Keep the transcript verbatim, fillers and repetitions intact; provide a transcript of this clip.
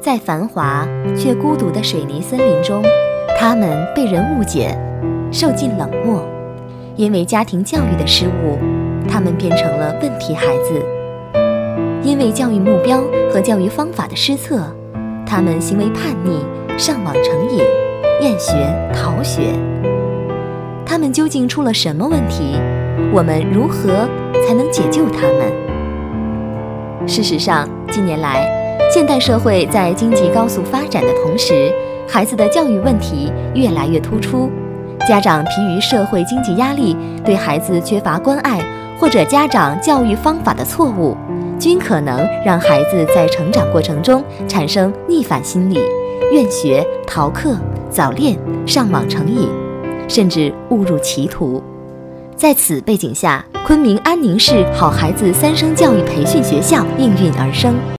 在繁华却孤独的水泥森林中，他们被人误解，受尽冷漠。因为家庭教育的失误，他们变成了问题孩子；因为教育目标和教育方法的失策，他们行为叛逆，上网成瘾，厌学逃学。他们究竟出了什么问题？我们如何才能解救他们？事实上，近年来，现代社会在经济高速发展的同时，孩子的教育问题越来越突出。家长疲于社会经济压力，对孩子缺乏关爱，或者家长教育方法的错误，均可能让孩子在成长过程中产生逆反心理，厌学、逃课、早恋、上网成瘾，甚至误入歧途。在此背景下，昆明安宁市好孩子三生教育培训学校应运而生。